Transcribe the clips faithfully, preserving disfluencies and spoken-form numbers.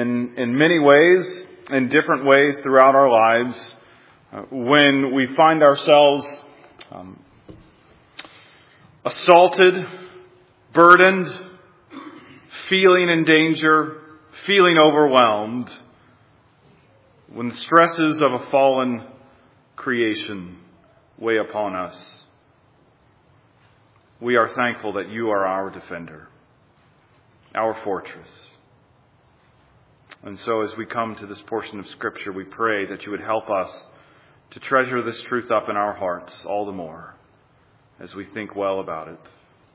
in, in many ways, in different ways throughout our lives, uh, when we find ourselves um, assaulted, burdened, feeling in danger, feeling overwhelmed, when the stresses of a fallen creation weigh upon us. We are thankful that you are our defender, our fortress. And so as we come to this portion of Scripture, we pray that you would help us to treasure this truth up in our hearts all the more as we think well about it.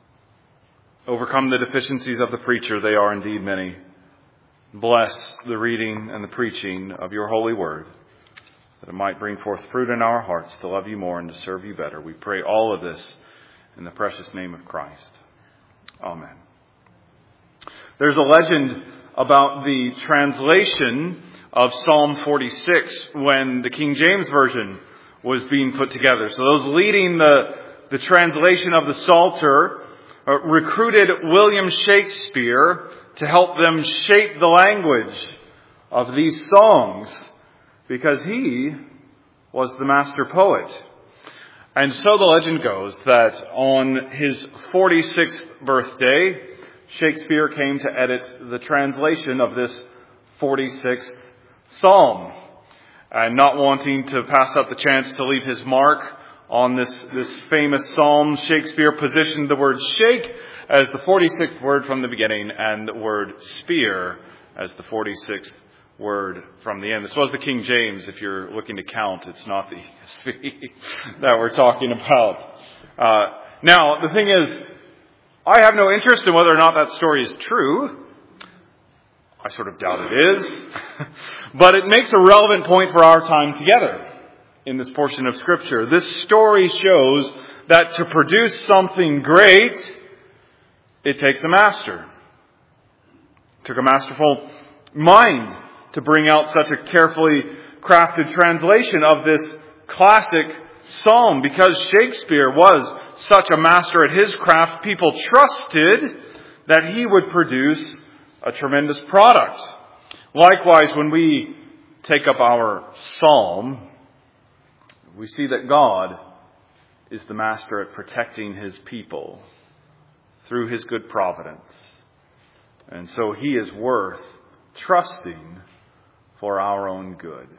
Overcome the deficiencies of the preacher, they are indeed many. Bless the reading and the preaching of your holy word, that it might bring forth fruit in our hearts to love you more and to serve you better. We pray all of this in the precious name of Christ. Amen. There's a legend about the translation of Psalm forty-six when the King James Version was being put together. So those leading the, the translation of the Psalter uh, recruited William Shakespeare to help them shape the language of these songs, because he was the master poet. And so the legend goes that on his forty-sixth birthday, Shakespeare came to edit the translation of this forty-sixth psalm. And not wanting to pass up the chance to leave his mark on this, this famous psalm, Shakespeare positioned the word shake as the forty-sixth word from the beginning and the word spear as the forty-sixth word from the end. This was the King James. If you're looking to count, it's not the E S V that we're talking about. Uh, now, the thing is, I have no interest in whether or not that story is true. I sort of doubt it is. But it makes a relevant point for our time together in this portion of Scripture. This story shows that to produce something great, it takes a master. It took a masterful mind to bring out such a carefully crafted translation of this classic psalm. Because Shakespeare was such a master at his craft, people trusted that he would produce a tremendous product. Likewise, when we take up our psalm, we see that God is the master at protecting his people through his good providence. And so he is worth trusting for our own good.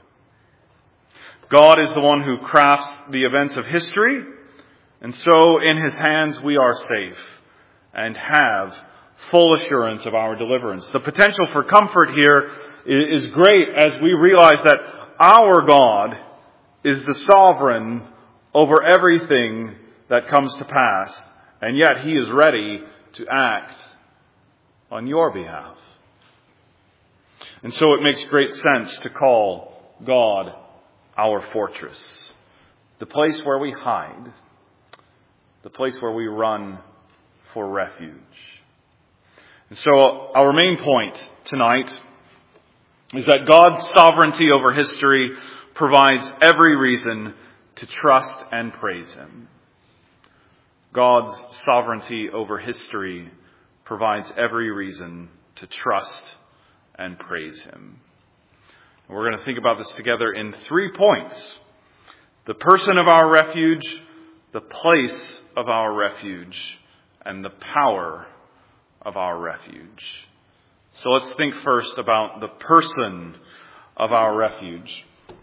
God is the one who crafts the events of history, and so in his hands we are safe and have full assurance of our deliverance. The potential for comfort here is great as we realize that our God is the sovereign over everything that comes to pass, and yet he is ready to act on your behalf. And so it makes great sense to call God our fortress, the place where we hide, the place where we run for refuge. And so our main point tonight is that God's sovereignty over history provides every reason to trust and praise him. God's sovereignty over history provides every reason to trust and praise him. And we're going to think about this together in three points: the person of our refuge, the place of our refuge, and the power of our refuge. So let's think first about the person of our refuge.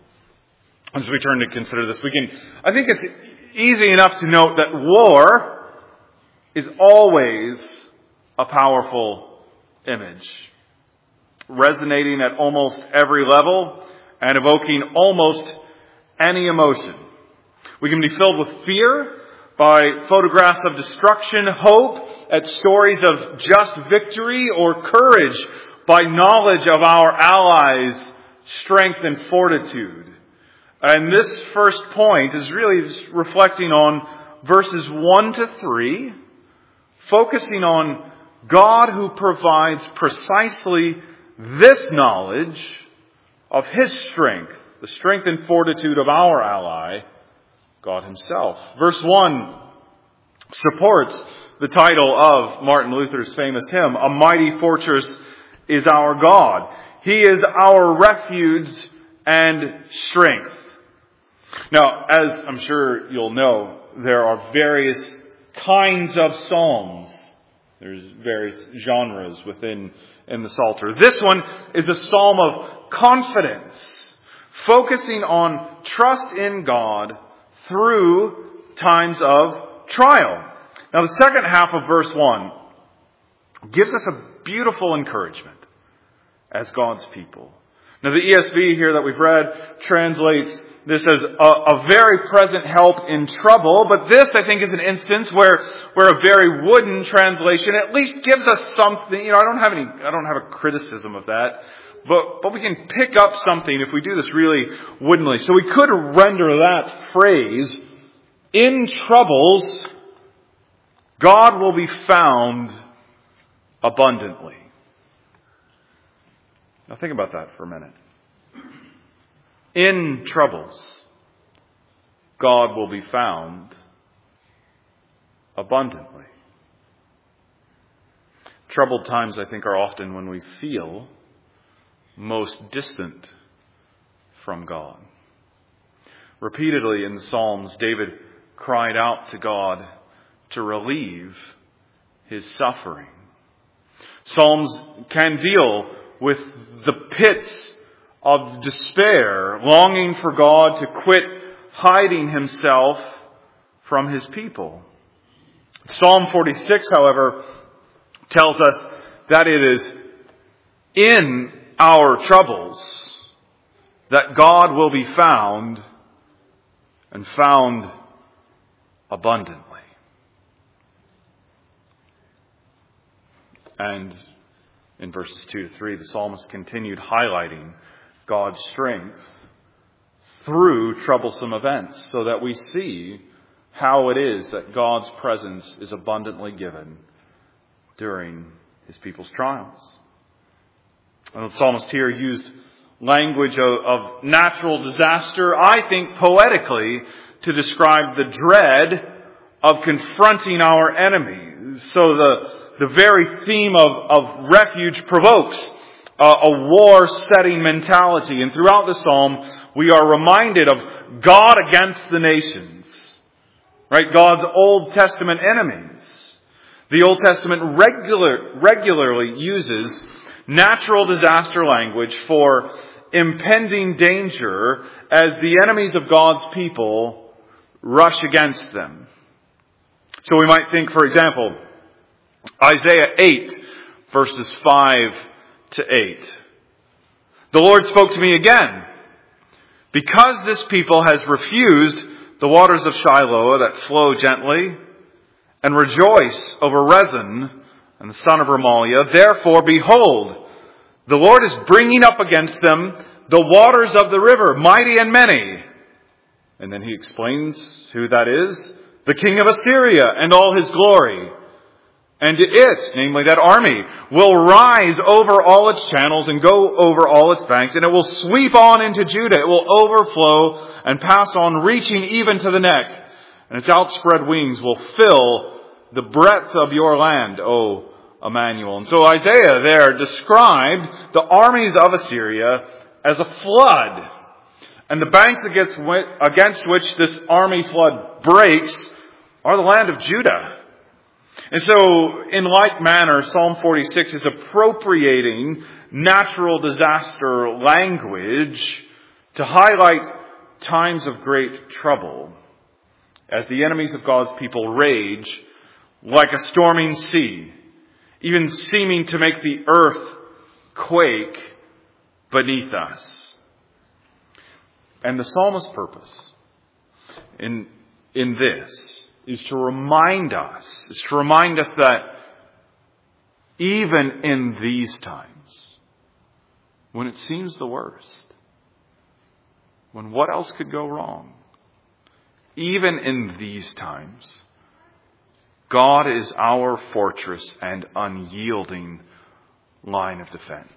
As we turn to consider this, we can, I think it's easy enough to note that war is always a powerful image, resonating at almost every level and evoking almost any emotion. We can be filled with fear by photographs of destruction, hope at stories of just victory, or courage by knowledge of our allies' strength and fortitude. And this first point is really just reflecting on verses one to three, focusing on God who provides precisely this knowledge of his strength, the strength and fortitude of our ally, God himself. Verse one supports the title of Martin Luther's famous hymn, "A Mighty Fortress is Our God." He is our refuge and strength. Now, as I'm sure you'll know, there are various kinds of psalms. There's various genres within in the Psalter. This one is a psalm of confidence, focusing on trust in God through times of trial. Now, the second half of verse one gives us a beautiful encouragement as God's people. Now, the E S V here that we've read translates this as a, a very present help in trouble, but this, I think, is an instance where, where a very wooden translation at least gives us something. You know, I don't have any, I don't have a criticism of that, but, but we can pick up something if we do this really woodenly. So we could render that phrase, in troubles, God will be found abundantly. Now think about that for a minute. In troubles, God will be found abundantly. Troubled times, I think, are often when we feel most distant from God. Repeatedly in the Psalms, David cried out to God to relieve his suffering. Psalms can deal with the pits of despair, longing for God to quit hiding himself from his people. Psalm forty-six, however, tells us that it is in our troubles that God will be found and found abundantly. And in verses two to three, the psalmist continued highlighting God's strength through troublesome events so that we see how it is that God's presence is abundantly given during his people's trials. And the psalmist here used language of, of natural disaster, I think poetically, to describe the dread of confronting our enemies. So the, the very theme of, of refuge provokes uh, a war-setting mentality. And throughout the psalm, we are reminded of God against the nations. Right? God's Old Testament enemies. The Old Testament regular, regularly uses natural disaster language for impending danger as the enemies of God's people rush against them. So we might think, for example, Isaiah eight, verses five to eight. The Lord spoke to me again. Because this people has refused the waters of Shiloh that flow gently, and rejoice over Rezin and the son of Remaliah, therefore, behold, the Lord is bringing up against them the waters of the river, mighty and many. And then he explains who that is. The king of Assyria and all his glory. And it, namely that army, will rise over all its channels and go over all its banks, and it will sweep on into Judah. It will overflow and pass on, reaching even to the neck. And its outspread wings will fill the breadth of your land, O Emmanuel. And so Isaiah there described the armies of Assyria as a flood. And the banks against which, against which this army flood breaks are the land of Judah. And so, in like manner, Psalm forty-six is appropriating natural disaster language to highlight times of great trouble as the enemies of God's people rage like a storming sea, even seeming to make the earth quake beneath us. And the psalmist's purpose in, in this is to remind us, is to remind us that even in these times, when it seems the worst, when what else could go wrong, even in these times, God is our fortress and unyielding line of defense.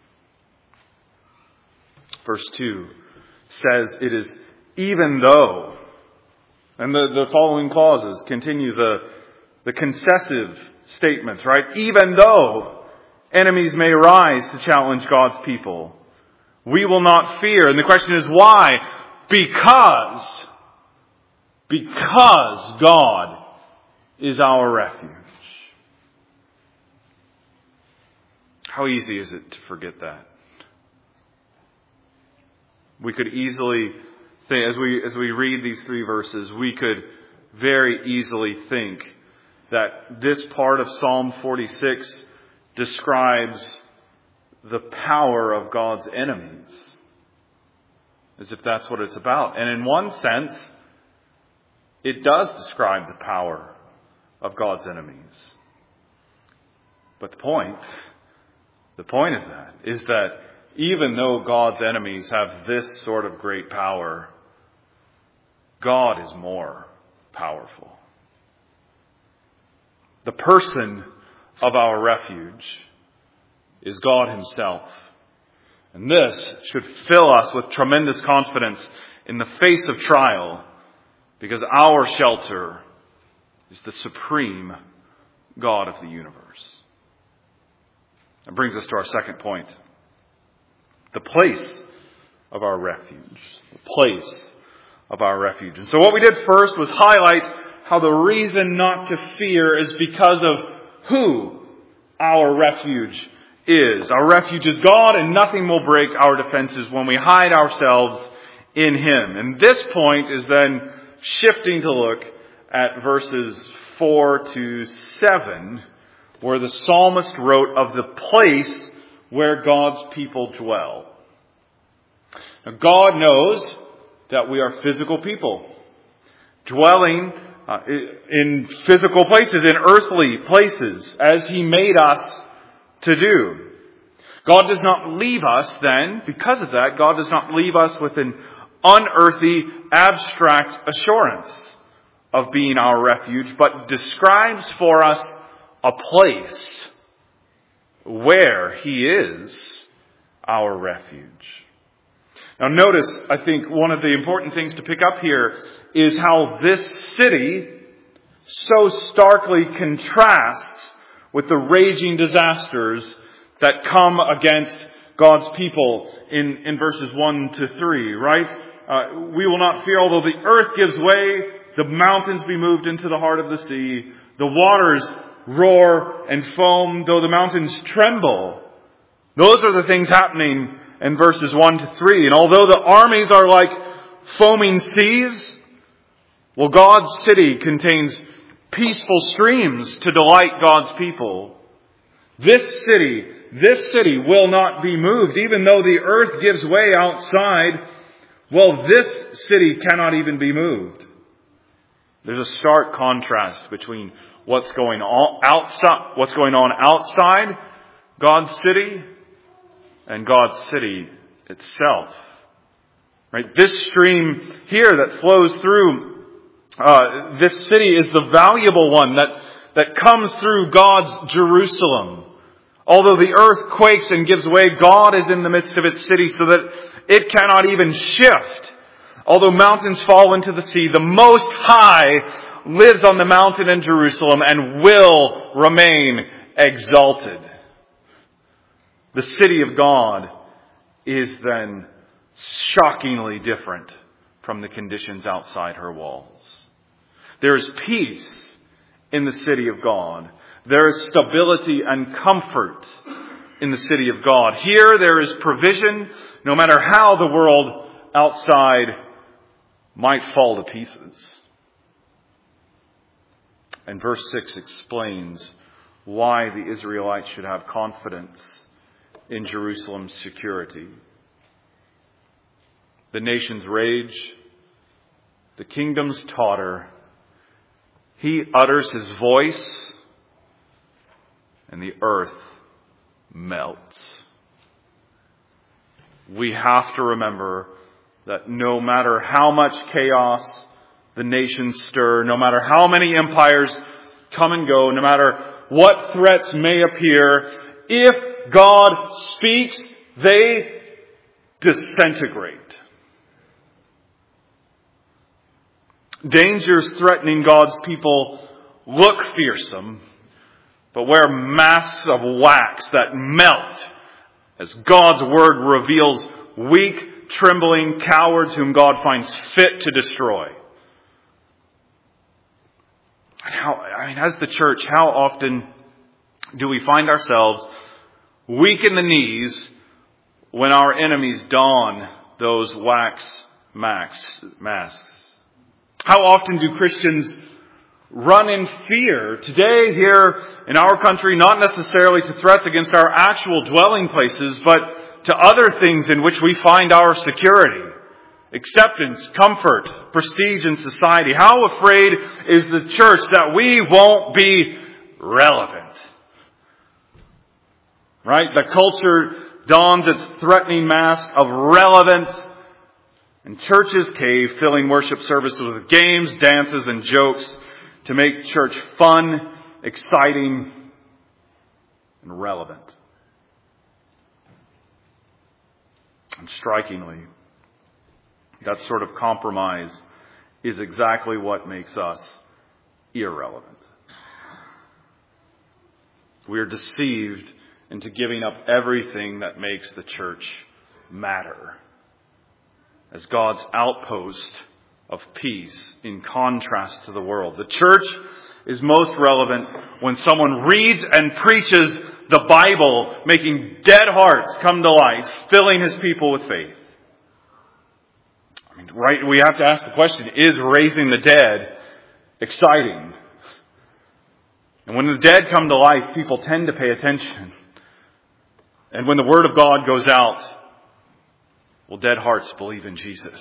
Verse two says it is even though, and the, the following clauses continue the, the concessive statements, right? Even though enemies may rise to challenge God's people, we will not fear. And the question is why? Because, because God is our refuge. How easy is it to forget that? We could easily think, as we, as we read these three verses, we could very easily think that this part of Psalm forty-six describes the power of God's enemies, as if that's what it's about. And in one sense, it does describe the power of God's enemies. But the point, the point of that is that even though God's enemies have this sort of great power, God is more powerful. The person of our refuge is God Himself. And this should fill us with tremendous confidence in the face of trial, because our shelter is the supreme God of the universe. That brings us to our second point. The place of our refuge. The place of our refuge. And so what we did first was highlight how the reason not to fear is because of who our refuge is. Our refuge is God, and nothing will break our defenses when we hide ourselves in Him. And this point is then shifting to look at verses four to seven, where the psalmist wrote of the place where God's people dwell. Now, God knows that we are physical people, dwelling uh, in physical places, in earthly places, as He made us to do. God does not leave us then, because of that, God does not leave us with an unearthly, abstract assurance of being our refuge, but describes for us a place where He is our refuge. Now notice, I think one of the important things to pick up here is how this city so starkly contrasts with the raging disasters that come against God's people in, in verses one to three, right? Uh, we will not fear, although the earth gives way, the mountains be moved into the heart of the sea, the waters roar and foam, though the mountains tremble. Those are the things happening in verses one to three. And although the armies are like foaming seas, well, God's city contains peaceful streams to delight God's people. This city, this city will not be moved. Even though the earth gives way outside, well, this city cannot even be moved. There's a stark contrast between what's going on outside, what's going on outside God's city and God's city itself. Right? This stream here that flows through uh, this city is the valuable one that, that comes through God's Jerusalem. Although the earth quakes and gives way, God is in the midst of its city so that it cannot even shift. Although mountains fall into the sea, the Most High lives on the mountain in Jerusalem and will remain exalted. The city of God is then shockingly different from the conditions outside her walls. There is peace in the city of God. There is stability and comfort in the city of God. Here there is provision, no matter how the world outside might fall to pieces. And verse six explains why the Israelites should have confidence in Jerusalem's security. The nations rage, the kingdoms totter. He utters His voice, and the earth melts. We have to remember that no matter how much chaos the nations stir, no matter how many empires come and go, no matter what threats may appear, if God speaks, they disintegrate. Dangers threatening God's people look fearsome, but wear masks of wax that melt as God's word reveals weak, trembling cowards whom God finds fit to destroy. How, I mean, as the church, how often do we find ourselves weak in the knees when our enemies don those wax masks? How often do Christians run in fear today here in our country, not necessarily to threats against our actual dwelling places, but to other things in which we find our security, acceptance, comfort, prestige in society? How afraid is the church that we won't be relevant? Right? The culture dons its threatening mask of relevance, and churches cave, filling worship services with games, dances, and jokes to make church fun, exciting, and relevant. And strikingly, that sort of compromise is exactly what makes us irrelevant. We are deceived into giving up everything that makes the church matter as God's outpost of peace in contrast to the world. The church is most relevant when someone reads and preaches the Bible, making dead hearts come to life, filling his people with faith. I mean, right, we have to ask the question, is raising the dead exciting? And when the dead come to life, people tend to pay attention. And when the Word of God goes out, will dead hearts believe in Jesus?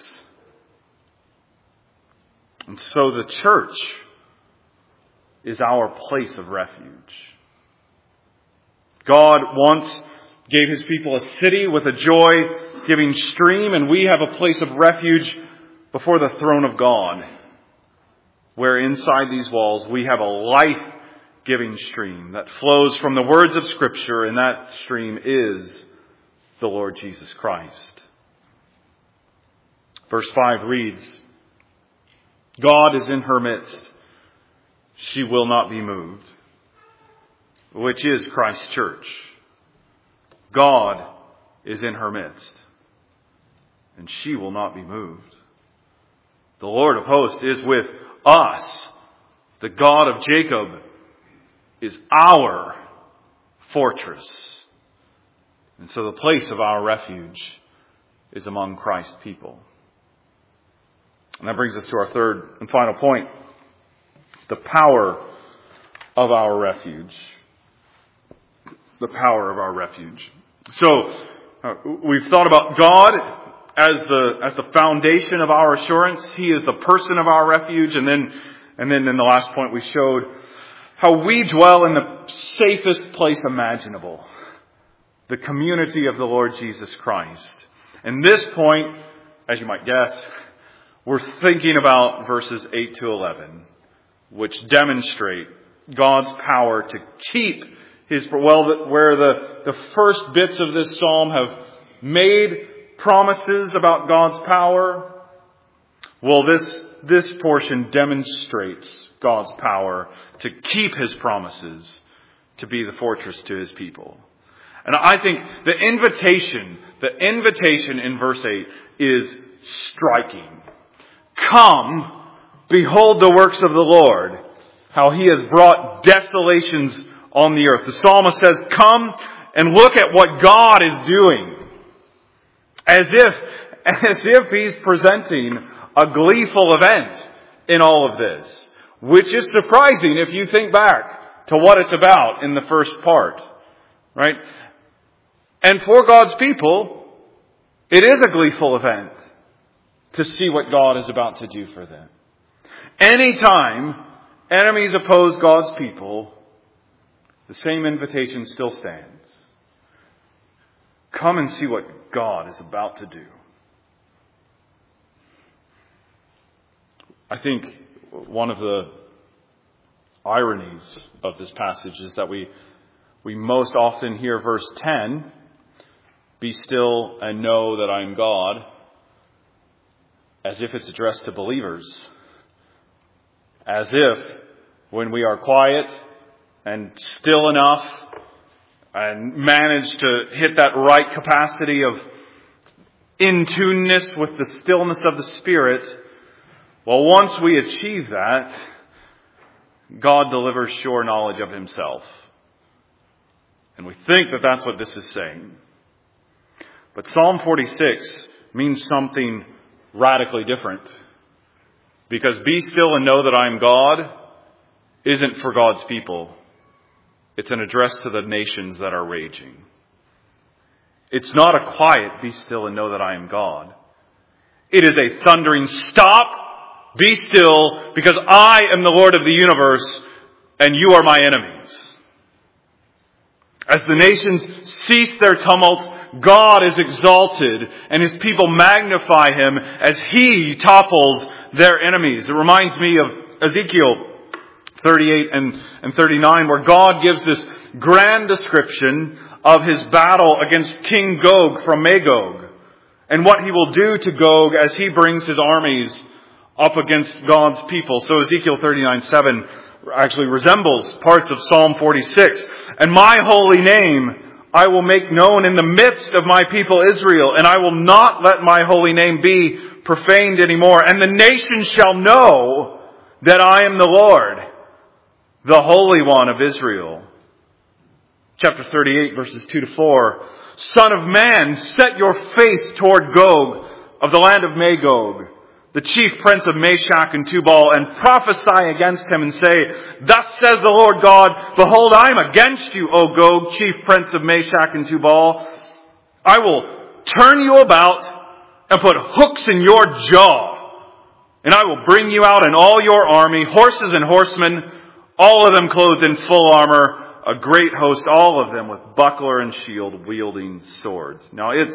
And so the church is our place of refuge. God once gave His people a city with a joy-giving stream, and we have a place of refuge before the throne of God, where inside these walls we have a life-giving stream that flows from the words of Scripture, and that stream is the Lord Jesus Christ. Verse five reads, God is in her midst. She will not be moved. Which is Christ's church. God is in her midst. And she will not be moved. The Lord of hosts is with us. The God of Jacob is our fortress. And so the place of our refuge is among Christ's people. And that brings us to our third and final point. The power of our refuge. The power of our refuge. So, uh, we've thought about God as the as the foundation of our assurance. He is the person of our refuge. And then, and then in the last point we showed how we dwell in the safest place imaginable. The community of the Lord Jesus Christ. And this point, as you might guess, we're thinking about verses eight to eleven, which demonstrate God's power to keep His, well, where the, the first bits of this psalm have made promises about God's power. Well, this, this portion demonstrates God's power to keep His promises to be the fortress to His people. And I think the invitation, the invitation in verse eight is striking. Come, behold the works of the Lord, how He has brought desolations on the earth. The psalmist says, come and look at what God is doing. As if, as if He's presenting a gleeful event in all of this. Which is surprising if you think back to what it's about in the first part. Right? And for God's people, it is a gleeful event to see what God is about to do for them. Anytime enemies oppose God's people, the same invitation still stands. Come and see what God is about to do. I think one of the ironies of this passage is that we we most often hear verse ten, be still and know that I am God, as if it's addressed to believers. As if when we are quiet and still enough and manage to hit that right capacity of in-tuneness with the stillness of the Spirit, well, once we achieve that, God delivers sure knowledge of Himself. And we think that that's what this is saying. But Psalm forty-six means something radically different. Because be still and know that I am God isn't for God's people. It's an address to the nations that are raging. It's not a quiet, be still and know that I am God. It is a thundering, stop, be still, because I am the Lord of the universe, and you are my enemies. As the nations cease their tumult, God is exalted, and His people magnify Him as He topples their enemies. It reminds me of Ezekiel thirty-eight and, and thirty-nine, where God gives this grand description of His battle against King Gog from Magog, and what He will do to Gog as he brings his armies up against God's people. So Ezekiel thirty-nine seven actually resembles parts of Psalm forty-six. And my holy name I will make known in the midst of my people Israel, and I will not let my holy name be profaned anymore. And the nations shall know that I am the Lord, the Holy One of Israel. Chapter thirty-eight, verses two to four. Son of man, set your face toward Gog of the land of Magog, the chief prince of Meshach and Tubal, and prophesy against him and say, thus says the Lord God, behold, I am against you, O Gog, chief prince of Meshach and Tubal. I will turn you about and put hooks in your jaw, and I will bring you out in all your army, horses and horsemen, all of them clothed in full armor, a great host, all of them with buckler and shield, wielding swords. Now it's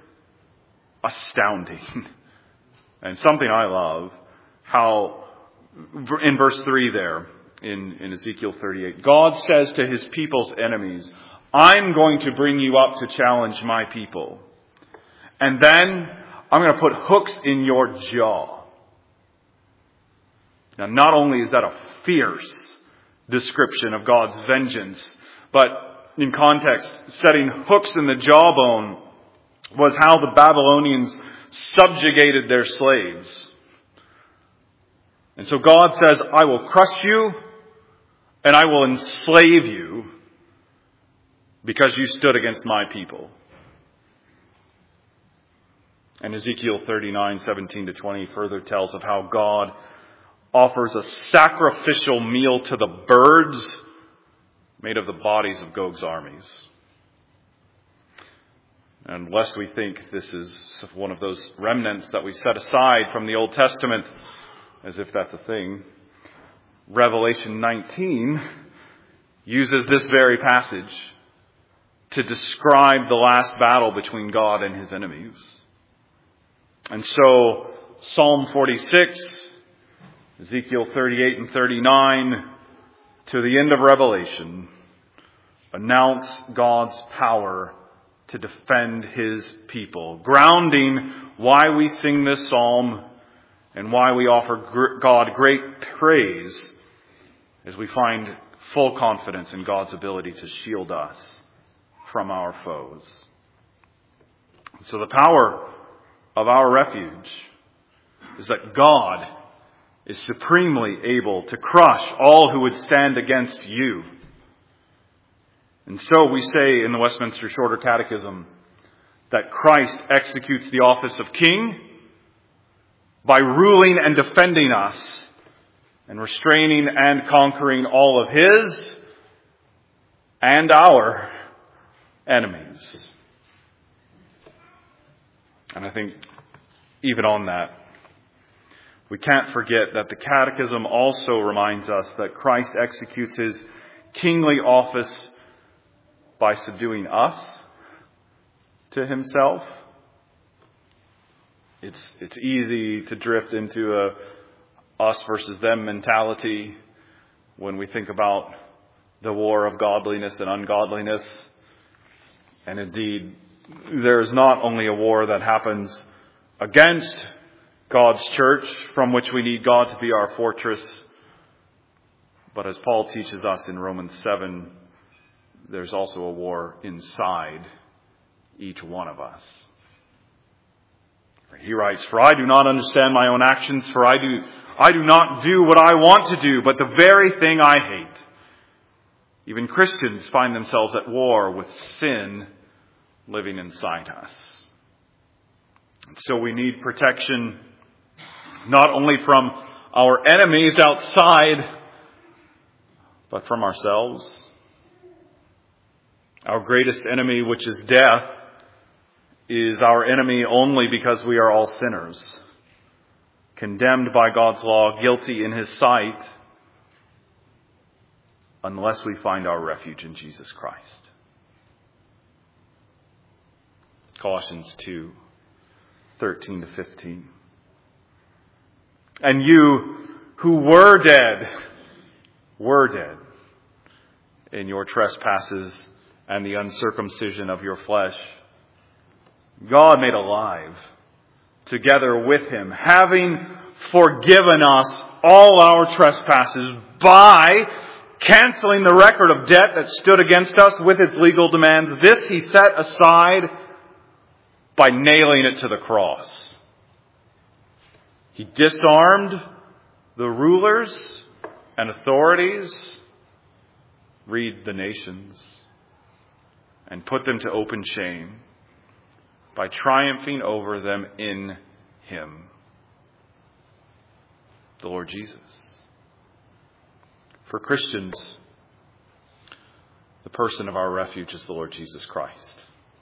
astounding. And something I love, how in verse three there, in, in Ezekiel thirty-eight, God says to His people's enemies, I'm going to bring you up to challenge my people. And then I'm going to put hooks in your jaw. Now not only is that a fierce description of God's vengeance, but in context, setting hooks in the jawbone was how the Babylonians subjugated their slaves. And so God says, I will crush you and I will enslave you because you stood against my people. And Ezekiel thirty-nine, seventeen to twenty further tells of how God offers a sacrificial meal to the birds made of the bodies of Gog's armies. And lest we think this is one of those remnants that we set aside from the Old Testament, as if that's a thing, Revelation nineteen uses this very passage to describe the last battle between God and His enemies. And so Psalm forty-six, Ezekiel thirty-eight and thirty-nine, to the end of Revelation, announce God's power to defend His people, grounding why we sing this psalm and why we offer God great praise as we find full confidence in God's ability to shield us from our foes. So the power of our refuge is that God is supremely able to crush all who would stand against you. And so we say in the Westminster Shorter Catechism that Christ executes the office of King by ruling and defending us and restraining and conquering all of His and our enemies. And I think even on that, we can't forget that the Catechism also reminds us that Christ executes His kingly office by subduing us to Himself. It's it's easy to drift into a us versus them mentality when we think about the war of godliness and ungodliness. And indeed, there is not only a war that happens against God's church, from which we need God to be our fortress, But as Paul teaches us in Romans seven, there's also a war inside each one of us. He writes, "For I do not understand my own actions, for I do, I do not do what I want to do, but the very thing I hate." Even Christians find themselves at war with sin living inside us. And so we need protection not only from our enemies outside, but from ourselves. Our greatest enemy, which is death, is our enemy only because we are all sinners, condemned by God's law, guilty in His sight, unless we find our refuge in Jesus Christ. Colossians two, thirteen to fifteen. "And you who were dead, were dead in your trespasses and the uncircumcision of your flesh, God made alive together with Him, having forgiven us all our trespasses by canceling the record of debt that stood against us with its legal demands. This He set aside by nailing it to the cross. He disarmed the rulers and authorities, read the nations, and put them to open shame by triumphing over them in Him," the Lord Jesus. For Christians, the person of our refuge is the Lord Jesus Christ,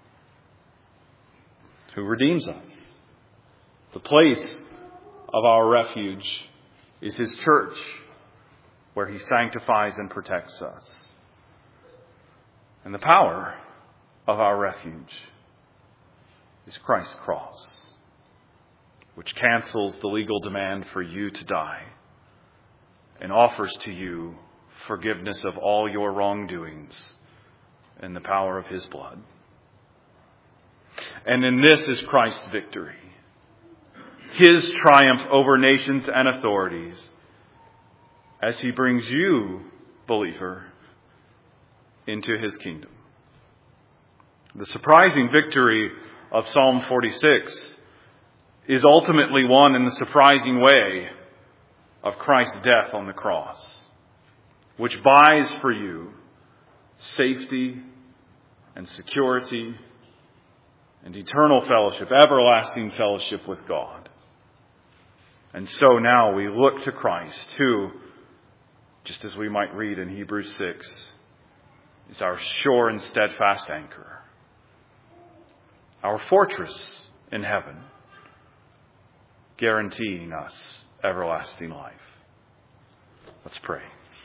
who redeems us. The place of our refuge is His church, where He sanctifies and protects us. And the power of our refuge is Christ's cross, which cancels the legal demand for you to die and offers to you forgiveness of all your wrongdoings in the power of His blood. And in this is Christ's victory, His triumph over nations and authorities, as He brings you, believer, into His kingdom. The surprising victory of Psalm forty-six is ultimately won in the surprising way of Christ's death on the cross, which buys for you safety and security and eternal fellowship, everlasting fellowship with God. And so now we look to Christ, who, just as we might read in Hebrews six, is our sure and steadfast anchor, our fortress in heaven, guaranteeing us everlasting life. Let's pray.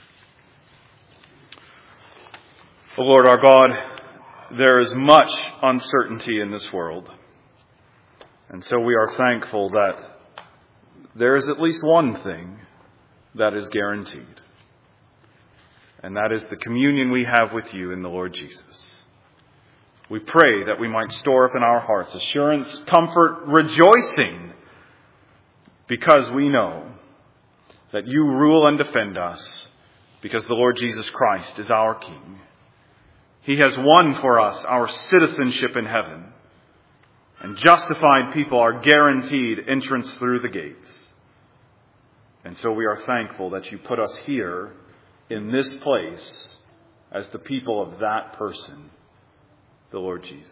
O Lord our God, there is much uncertainty in this world, and so we are thankful that there is at least one thing that is guaranteed, and that is the communion we have with you in the Lord Jesus. We pray that we might store up in our hearts assurance, comfort, rejoicing, because we know that you rule and defend us, because the Lord Jesus Christ is our King. He has won for us our citizenship in heaven, and justified people are guaranteed entrance through the gates. And so we are thankful that you put us here in this place as the people of that person, the Lord Jesus.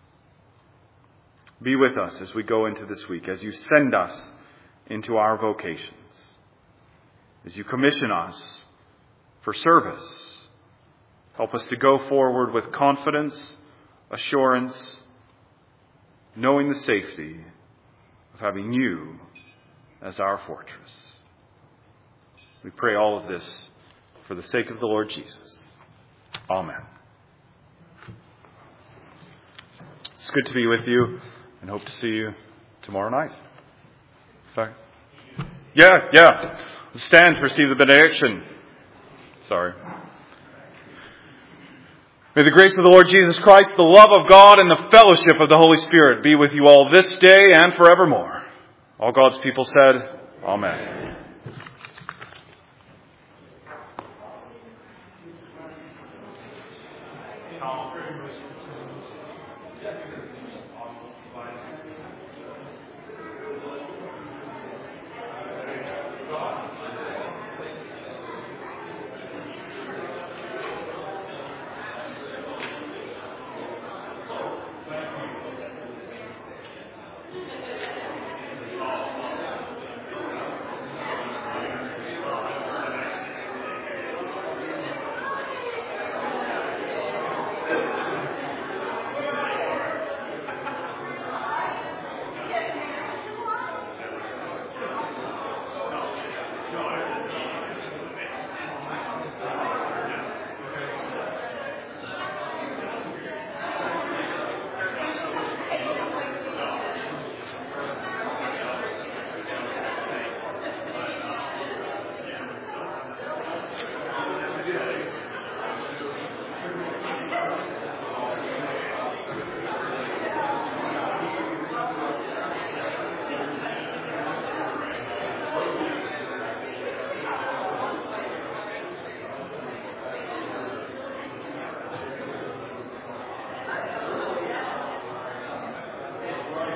Be with us as we go into this week, as you send us into our vocations, as you commission us for service. Help us to go forward with confidence, assurance, knowing the safety of having you as our fortress. We pray all of this for the sake of the Lord Jesus. Amen. It's good to be with you, and hope to see you tomorrow night. Sorry. Yeah, yeah. Stand to receive the benediction. Sorry. May the grace of the Lord Jesus Christ, the love of God, and the fellowship of the Holy Spirit be with you all this day and forevermore. All God's people said, Amen.